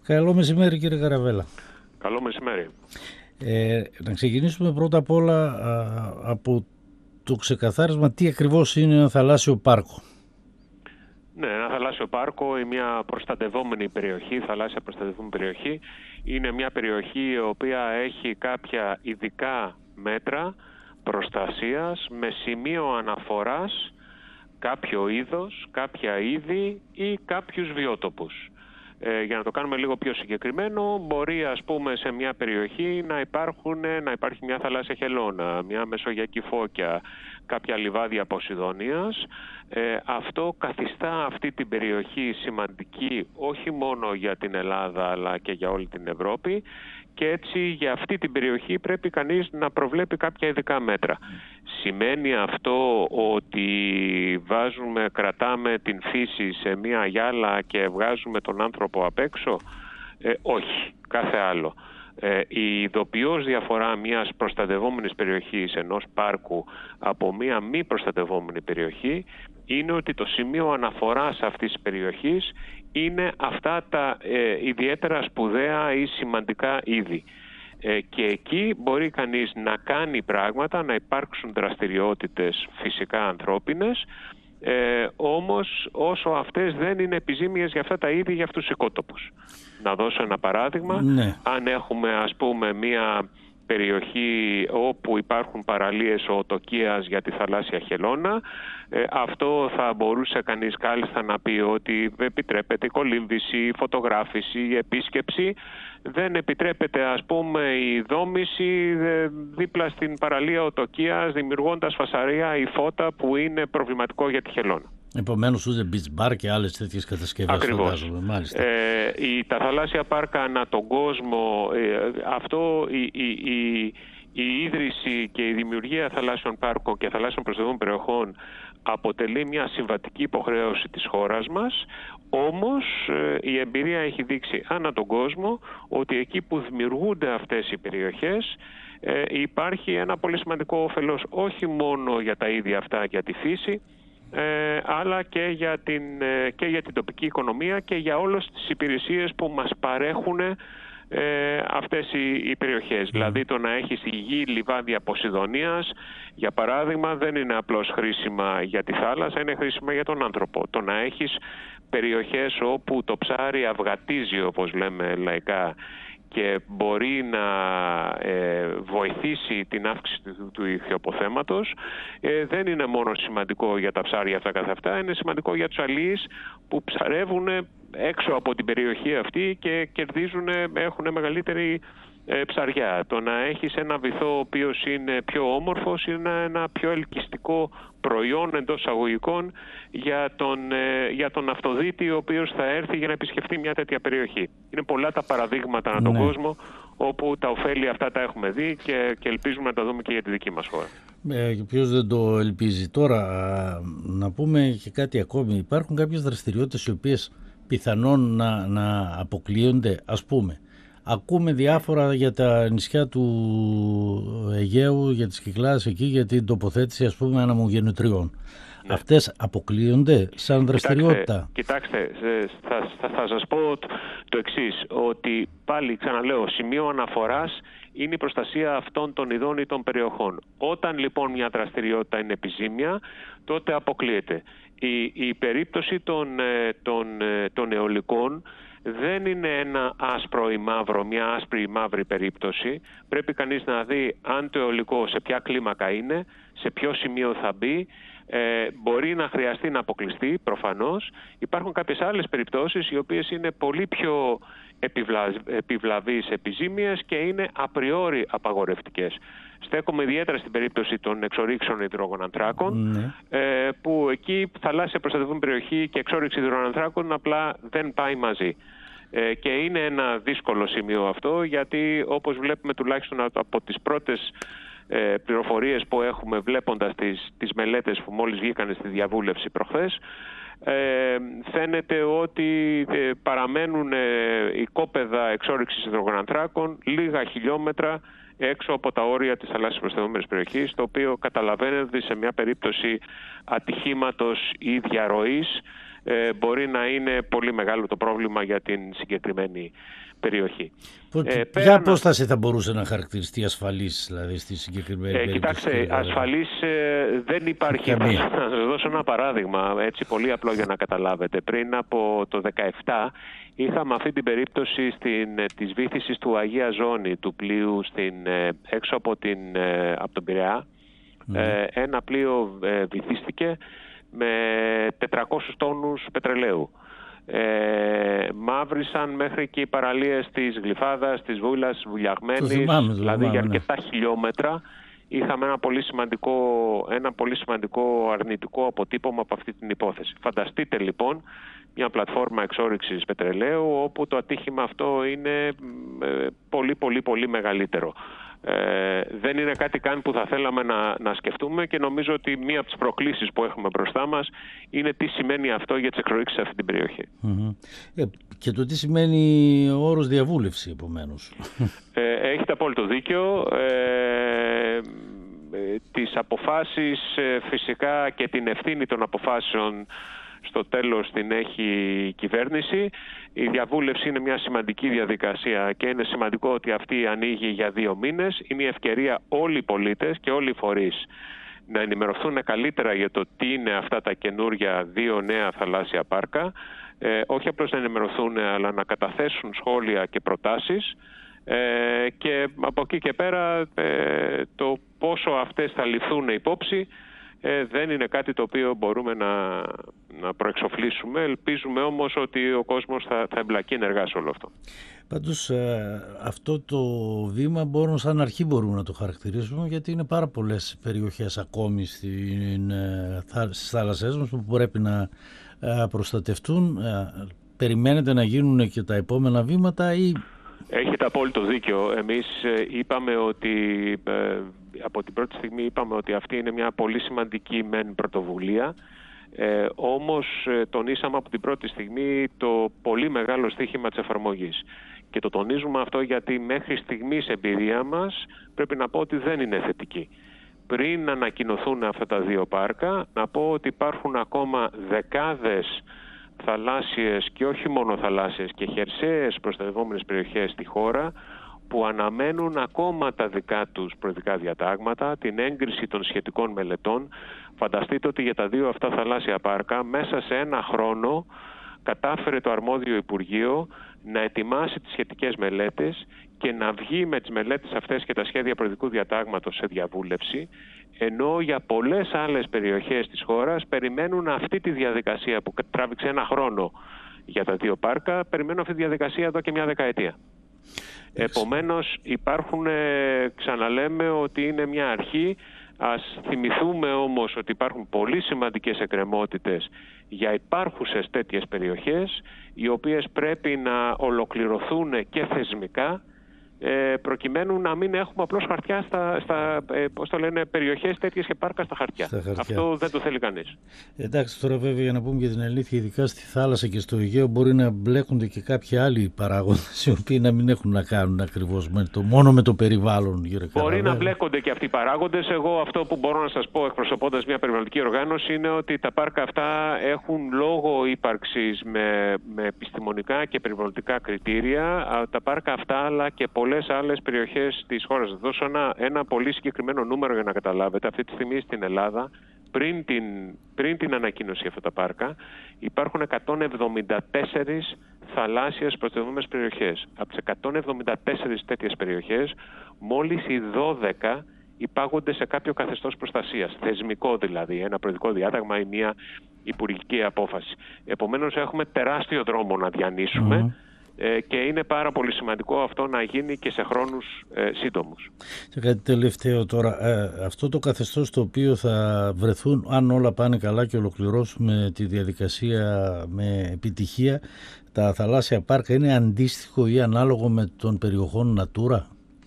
Καλό μεσημέρι, κύριε Καραβέλα. Καλό μεσημέρι. Να ξεκινήσουμε πρώτα απ' όλα από το ξεκαθάρισμα τι ακριβώς είναι ένα θαλάσσιο πάρκο. Ναι, ένα θαλάσσιο πάρκο ή μια προστατευόμενη περιοχή, θαλάσσια προστατευόμενη περιοχή, είναι μια περιοχή η οποία έχει κάποια ειδικά μέτρα προστασίας με σημείο αναφοράς κάποιο είδος, κάποια είδη ή κάποιους βιότοπους. Για να το κάνουμε λίγο πιο συγκεκριμένο, μπορεί ας πούμε σε μια περιοχή να υπάρχει μια θαλάσσια χελώνα, μια μεσογειακή φώκια, κάποια λιβάδια Ποσειδονίας. Αυτό καθιστά αυτή την περιοχή σημαντική όχι μόνο για την Ελλάδα αλλά και για όλη την Ευρώπη, και έτσι για αυτή την περιοχή πρέπει κανείς να προβλέπει κάποια ειδικά μέτρα. Σημαίνει αυτό ότι κρατάμε την φύση σε μία γυάλα και βγάζουμε τον άνθρωπο απ' έξω? Όχι, κάθε άλλο. Η ειδοποιώς διαφορά μιας προστατευόμενης περιοχής, ενός πάρκου, από μια μη προστατευόμενη περιοχή είναι ότι το σημείο αναφοράς αυτής της περιοχής είναι αυτά τα ιδιαίτερα σπουδαία ή σημαντικά είδη. Και εκεί μπορεί κανείς να κάνει πράγματα, να υπάρξουν δραστηριότητες φυσικά ανθρώπινες, όμως όσο αυτές δεν είναι επιζήμιες για αυτά τα είδη, για αυτούς τους οικότοπους. Να δώσω ένα παράδειγμα. Ναι. Αν έχουμε ας πούμε μία περιοχή όπου υπάρχουν παραλίες οτοκίας για τη θαλάσσια χελώνα, αυτό θα μπορούσε κανείς κάλλιστα να πει ότι επιτρέπεται η κολύμβηση, η φωτογράφηση, η επίσκεψη. Δεν επιτρέπεται ας πούμε η δόμηση δίπλα στην παραλία οτοκίας, δημιουργώντας φασαρία ή φώτα που είναι προβληματικό για τη χελώνα. Επομένως ούτε beach bar και άλλες τέτοιες κατασκευές. Ακριβώς. Μάλιστα. Τα θαλάσσια πάρκα ανά τον κόσμο, η ίδρυση και η δημιουργία θαλάσσιων πάρκων και θαλάσσιων προστατευόμενων περιοχών αποτελεί μια συμβατική υποχρέωση της χώρας μας, όμως η εμπειρία έχει δείξει ανά τον κόσμο ότι εκεί που δημιουργούνται αυτές οι περιοχές υπάρχει ένα πολύ σημαντικό όφελος όχι μόνο για τα ίδια αυτά, για τη φύση, αλλά και για την τοπική οικονομία και για όλες τις υπηρεσίες που μας παρέχουν αυτές οι περιοχές. Δηλαδή το να έχεις υγιή λιβάδια Ποσειδονίας, για παράδειγμα, δεν είναι απλώς χρήσιμα για τη θάλασσα, είναι χρήσιμα για τον άνθρωπο. Το να έχεις περιοχές όπου το ψάρι αυγατίζει, όπως λέμε λαϊκά, και μπορεί να βοηθήσει την αύξηση του ηχθειοποθέματος, δεν είναι μόνο σημαντικό για τα ψάρια αυτά καθ' αυτά, είναι σημαντικό για τους αλίεις που ψαρεύουν έξω από την περιοχή αυτή και έχουν μεγαλύτερη ψαριά. Το να έχεις ένα βυθό ο οποίος είναι πιο όμορφος είναι ένα πιο ελκυστικό προϊόν εντός εισαγωγικών για τον αυτοδίτη ο οποίος θα έρθει για να επισκεφτεί μια τέτοια περιοχή. Είναι πολλά τα παραδείγματα ανά τον κόσμο όπου τα ωφέλη αυτά τα έχουμε δει και ελπίζουμε να τα δούμε και για τη δική μας χώρα. Ποιος δεν το ελπίζει. Τώρα να πούμε και κάτι ακόμη. Υπάρχουν κάποιες δραστηριότητες οι οποίες πιθανόν να αποκλείονται, ας πούμε. Ακούμε διάφορα για τα νησιά του Αιγαίου, για τις Κυκλάδες εκεί, για την τοποθέτηση ας πούμε αναμογεννητριών. Ναι. Αυτές αποκλείονται σαν δραστηριότητα? Κοιτάξτε, θα σας πω το εξής, ότι πάλι ξαναλέω, σημείο αναφοράς είναι η προστασία αυτών των ειδών ή των περιοχών. Όταν λοιπόν μια δραστηριότητα είναι επιζήμια, τότε αποκλείεται. Η περίπτωση των αιωλικών δεν είναι ένα άσπρο ή μαύρο, μια άσπρη ή μαύρη περίπτωση. Πρέπει κανείς να δει αν το αιωλικό σε ποια κλίμακα είναι, σε ποιο σημείο θα μπει. Μπορεί να χρειαστεί να αποκλειστεί, προφανώς. Υπάρχουν κάποιες άλλες περιπτώσεις οι οποίες είναι πολύ πιο επιβλαβείς, επιζήμιες και είναι απριόρι απαγορευτικές. Στέκομαι ιδιαίτερα στην περίπτωση των εξορίξεων υδρογονανθράκων, που εκεί θαλάσσια προστατευόμενη περιοχή και εξόριξη υδρογονανθράκων απλά δεν πάει μαζί. Και είναι ένα δύσκολο σημείο αυτό, γιατί όπως βλέπουμε τουλάχιστον από τις πρώτες πληροφορίες που έχουμε βλέποντας τις μελέτες που μόλις βγήκαν στη διαβούλευση προχθές, φαίνεται ότι παραμένουν οικόπεδα εξόρυξης υδρογονανθράκων λίγα χιλιόμετρα έξω από τα όρια της θαλάσσιας προστατευόμενης περιοχής, το οποίο καταλαβαίνετε σε μια περίπτωση ατυχήματος ή διαρροής μπορεί να είναι πολύ μεγάλο το πρόβλημα για την συγκεκριμένη περιοχή. Ποια απόσταση θα μπορούσε να χαρακτηριστεί ασφαλής, δηλαδή, στη συγκεκριμένη περίπτωση? Κοιτάξτε, ασφαλής δεν υπάρχει. Θα σας δώσω ένα παράδειγμα, έτσι πολύ απλό για να καταλάβετε. Πριν από το 2017 είχαμε αυτή την περίπτωση της βύθισης του Αγία Ζώνη, του πλοίου έξω από τον Πειραιά. Ένα πλοίο βυθίστηκε με 400 τόνους πετρελαίου. Μαύρισαν μέχρι και οι παραλίες της Γλυφάδας, της Βούλας, Βουλιαγμένης, δηλαδή για αρκετά χιλιόμετρα. Είχαμε ένα πολύ σημαντικό αρνητικό αποτύπωμα από αυτή την υπόθεση. Φανταστείτε λοιπόν μια πλατφόρμα εξόρυξης πετρελαίου όπου το ατύχημα αυτό είναι πολύ μεγαλύτερο. Δεν είναι κάτι καν που θα θέλαμε να σκεφτούμε και νομίζω ότι μία από τις προκλήσεις που έχουμε μπροστά μας είναι τι σημαίνει αυτό για τις εξορίξεις σε αυτή την περιοχή. Και το τι σημαίνει ο όρος διαβούλευση επομένως. Έχετε απόλυτο δίκιο. Τις αποφάσεις φυσικά και την ευθύνη των αποφάσεων στο τέλος την έχει η κυβέρνηση. Η διαβούλευση είναι μια σημαντική διαδικασία και είναι σημαντικό ότι αυτή ανοίγει για 2 μήνες. Είναι η ευκαιρία όλοι οι πολίτες και όλοι οι φορείς να ενημερωθούν καλύτερα για το τι είναι αυτά τα καινούργια 2 νέα θαλάσσια πάρκα. Όχι απλώς να ενημερωθούν, αλλά να καταθέσουν σχόλια και προτάσεις. Και από εκεί και πέρα το πόσο αυτές θα ληφθούν υπόψη δεν είναι κάτι το οποίο μπορούμε να προεξοφλήσουμε. Ελπίζουμε όμως ότι ο κόσμος θα εμπλακεί ενεργά σε όλο αυτό. Πάντως αυτό το βήμα σαν αρχή μπορούμε να το χαρακτηρίσουμε, γιατί είναι πάρα πολλές περιοχές ακόμη στις θάλασσές μας που πρέπει να προστατευτούν. Περιμένετε να γίνουν και τα επόμενα βήματα ή... Έχετε απόλυτο δίκιο. Εμείς είπαμε ότι από την πρώτη στιγμή είπαμε ότι αυτή είναι μια πολύ σημαντική πρωτοβουλία. Όμως τονίσαμε από την πρώτη στιγμή το πολύ μεγάλο στοίχημα της εφαρμογής. Και το τονίζουμε αυτό γιατί μέχρι στιγμής εμπειρία μας πρέπει να πω ότι δεν είναι θετική. Πριν ανακοινωθούν αυτά τα 2 πάρκα, να πω ότι υπάρχουν ακόμα δεκάδες θαλάσσιες και όχι μόνο θαλάσσιες και χερσαίες προστατευόμενες περιοχές στη χώρα που αναμένουν ακόμα τα δικά τους προεδρικά διατάγματα, την έγκριση των σχετικών μελετών. Φανταστείτε ότι για τα 2 αυτά θαλάσσια πάρκα μέσα σε 1 χρόνο κατάφερε το αρμόδιο Υπουργείο να ετοιμάσει τις σχετικές μελέτες και να βγει με τις μελέτες αυτές και τα σχέδια προεδρικού διατάγματος σε διαβούλευση, ενώ για πολλές άλλες περιοχές της χώρας περιμένουν αυτή τη διαδικασία που τράβηξε 1 χρόνο για τα 2 πάρκα, περιμένουν αυτή τη διαδικασία εδώ και 1 δεκαετία. Επομένως υπάρχουν, ξαναλέμε ότι είναι μια αρχή. Ας θυμηθούμε όμως ότι υπάρχουν πολύ σημαντικές εκκρεμότητες για υπάρχουσες τέτοιες περιοχές, οι οποίες πρέπει να ολοκληρωθούν και θεσμικά, προκειμένου να μην έχουμε απλώς χαρτιά περιοχές τέτοιες και πάρκα στα χαρτιά. Αυτό δεν το θέλει κανείς. Εντάξει, τώρα βέβαια για να πούμε για την αλήθεια, ειδικά στη θάλασσα και στο Αιγαίο μπορεί να μπλέκονται και κάποιοι άλλοι παράγοντες οι οποίοι να μην έχουν να κάνουν ακριβώς μόνο με το περιβάλλον. Μπορεί να μπλέκονται και αυτοί οι παράγοντες. Εγώ αυτό που μπορώ να σας πω εκπροσωπώντας μια περιβαλλοντική οργάνωση είναι ότι τα πάρκα αυτά έχουν λόγο ύπαρξης με επιστημονικά και περιβαλλοντικά κριτήρια. Τα πάρκα αυτά αλλά και πολλές άλλες περιοχές της χώρας. Θα δώσω ένα πολύ συγκεκριμένο νούμερο για να καταλάβετε. Αυτή τη στιγμή στην Ελλάδα, πριν την ανακοίνωση αυτά τα πάρκα, υπάρχουν 174 θαλάσσιες προστατευόμενες περιοχές. Από τις 174 τέτοιες περιοχές, μόλις οι 12 υπάγονται σε κάποιο καθεστώς προστασίας, θεσμικό δηλαδή, ένα προεδρικό διάταγμα ή μια υπουργική απόφαση. Επομένως έχουμε τεράστιο δρόμο να διανύσουμε. Και είναι πάρα πολύ σημαντικό αυτό να γίνει και σε χρόνους σύντομους. Και κάτι τελευταίο τώρα, αυτό το καθεστώς στο οποίο θα βρεθούν, αν όλα πάνε καλά και ολοκληρώσουμε τη διαδικασία με επιτυχία, τα θαλάσσια πάρκα είναι αντίστοιχο ή ανάλογο με των περιοχών Natura?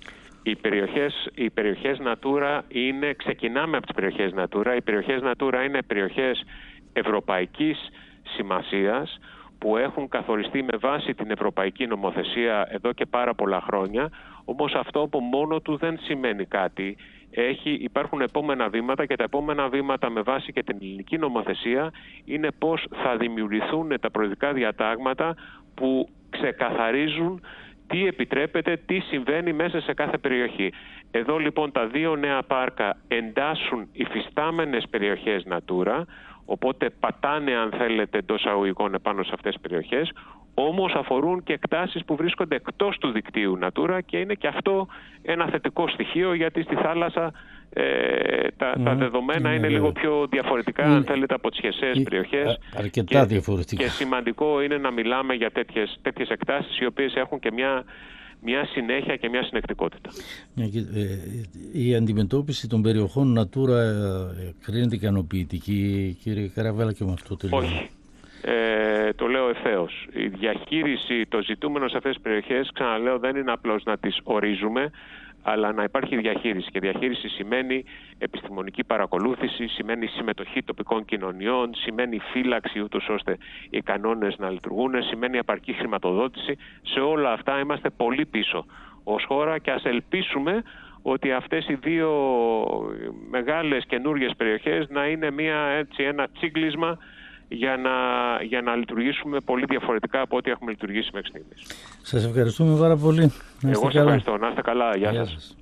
Οι περιοχές Natura ξεκινάμε από τις περιοχές Natura. Οι περιοχές Natura είναι περιοχές ευρωπαϊκής σημασίας που έχουν καθοριστεί με βάση την ευρωπαϊκή νομοθεσία εδώ και πάρα πολλά χρόνια, όμως αυτό από μόνο του δεν σημαίνει κάτι. Υπάρχουν επόμενα βήματα και τα επόμενα βήματα με βάση και την ελληνική νομοθεσία είναι πώς θα δημιουργηθούν τα προεδρικά διατάγματα που ξεκαθαρίζουν τι επιτρέπεται, τι συμβαίνει μέσα σε κάθε περιοχή. Εδώ λοιπόν τα δύο νέα πάρκα εντάσσουν υφιστάμενες περιοχές Natura, οπότε πατάνε αν θέλετε εντός αγωγικών επάνω σε αυτές τις περιοχές, όμως αφορούν και εκτάσεις που βρίσκονται εκτός του δικτύου Natura και είναι και αυτό ένα θετικό στοιχείο, γιατί στη θάλασσα τα δεδομένα είναι λίγο πιο διαφορετικά αν θέλετε από τις χερσαίες περιοχές. Αρκετά διαφορετικά. Και σημαντικό είναι να μιλάμε για τέτοιες εκτάσεις οι οποίες έχουν και μια συνέχεια και μια συνεκτικότητα. Η αντιμετώπιση των περιοχών Natura κρίνεται ικανοποιητική, κύριε Καραβέλα, και με αυτό το λέω? Όχι. Το λέω ευθέως. Η διαχείριση, το ζητούμενο σε αυτές τις περιοχές, ξαναλέω, δεν είναι απλώς να τις ορίζουμε, αλλά να υπάρχει διαχείριση. Και διαχείριση σημαίνει επιστημονική παρακολούθηση, σημαίνει συμμετοχή τοπικών κοινωνιών, σημαίνει φύλαξη ούτως ώστε οι κανόνες να λειτουργούν, σημαίνει επαρκή χρηματοδότηση. Σε όλα αυτά είμαστε πολύ πίσω ως χώρα και ας ελπίσουμε ότι αυτές οι δύο μεγάλες καινούργιες περιοχές να είναι ένα τσίγκλισμα για να λειτουργήσουμε πολύ διαφορετικά από ό,τι έχουμε λειτουργήσει μέχρι στιγμής. Σας ευχαριστούμε πάρα πολύ. Εγώ σας ευχαριστώ. Να είστε καλά. Γεια σας.